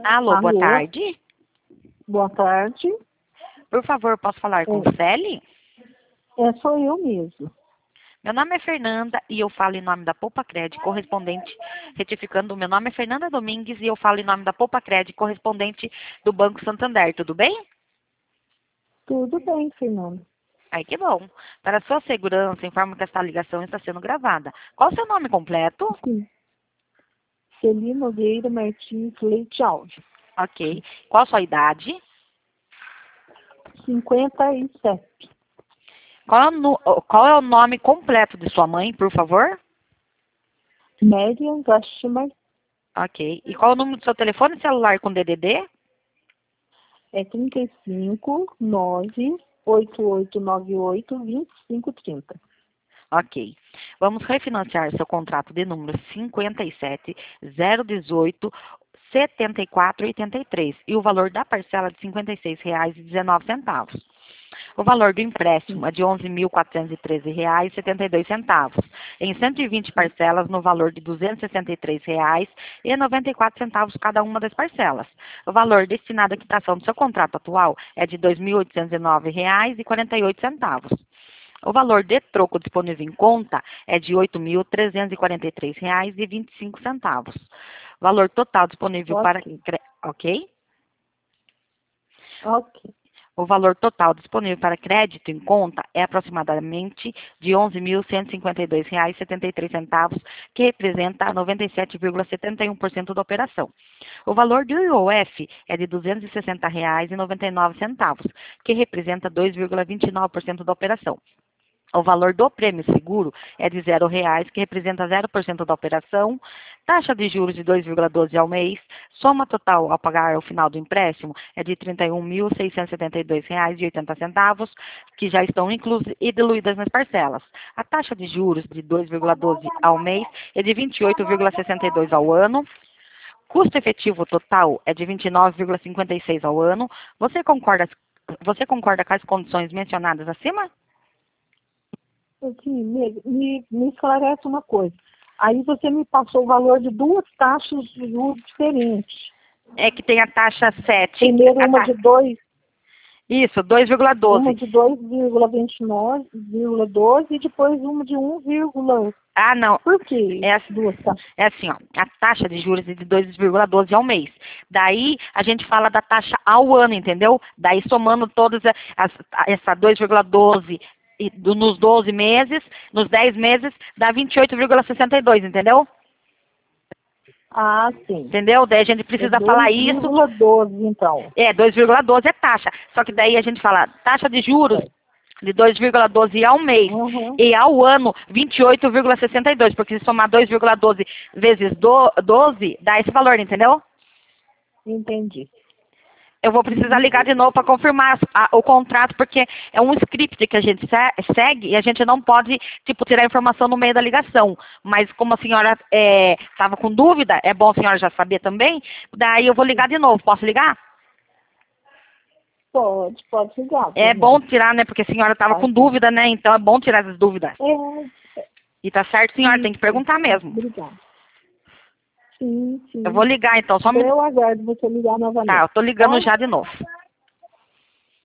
Alô, boa Alô, tarde. boa tarde. Por favor, posso falar com Celi? Sou eu mesmo. Meu nome é Fernanda e eu falo em nome da Poupa Cred, correspondente, retificando, meu nome é Fernanda Domingues e eu falo em nome da Poupa Cred, correspondente do Banco Santander, tudo bem? Tudo bem, Fernanda. Ai, que bom. Para sua segurança, informo que esta ligação está sendo gravada. Qual o seu nome completo? Sim. Celi Nogueira Martins Leite Alves. Ok. Qual a sua idade? 57. Qual é o nome completo de sua mãe, por favor? Mériam Gashimar. Ok. E qual é o número do seu telefone celular com DDD? É 35 9 8898 2530. Ok. Vamos refinanciar seu contrato de número 57 018 7483 e o valor da parcela de R$ 56,19. O valor do empréstimo é de R$ 11.413,72, em 120 parcelas no valor de R$ 263,94 cada uma das parcelas. O valor destinado à quitação do seu contrato atual é de R$ 2.809,48. O valor de troco disponível em conta é de R$ 8.343,25. O valor total disponível para... Ok. Ok? Ok. O valor total disponível para crédito em conta é aproximadamente de R$ 11.152,73, que representa 97,71% da operação. O valor do IOF é de R$ 260,99, que representa 2,29% da operação. O valor do prêmio seguro é de R$ 0,00, que representa 0% da operação, taxa de juros de 2,12 ao mês, soma total a pagar ao final do empréstimo é de R$ 31.672,80, que já estão inclusas e diluídas nas parcelas. A taxa de juros de 2,12 ao mês é de 28,62 ao ano. Custo efetivo total é de 29,56 ao ano. Você concorda com as condições mencionadas acima? Assim, me esclarece uma coisa. Aí você me passou o valor de duas taxas de juros diferentes. É que tem a taxa 7. Primeiro uma de 2. Isso, Uma 2,12. de 2,29,12 e depois uma de 1, Ah, não. por que É, duas taxas? é assim, ó. A taxa de juros é de 2,12 ao mês. Daí a gente fala da taxa ao ano, entendeu? Daí somando todas essa 2,12 nos 12 meses, nos 10 meses, dá 28,62, entendeu? Ah, sim. Entendeu? Daí a gente É precisa falar isso. 2,12 então. É, 2,12 é taxa. Só que daí a gente fala taxa de juros Certo. de 2,12 ao mês Uhum, e ao ano 28,62, porque se somar 2,12 vezes 12 dá esse valor, entendeu? entendi. Eu vou precisar Uhum. ligar de novo para confirmar o contrato, porque é um script que a gente segue e a gente não pode, tipo, tirar informação no meio da ligação. Mas como a senhora estava com dúvida, é bom a senhora já saber também, daí eu vou ligar de novo. Posso ligar? Pode ligar, É bom Fernanda. tirar, né? Porque a senhora estava Tá, com então. dúvida, né? Então é bom tirar as dúvidas. É, E tá certo, senhora, tem que isso. perguntar mesmo. Obrigada. Sim, Eu vou sim. ligar, então, só Então me... eu aguardo você ligar Tá, eu novamente, tô ligando tá? já de novo.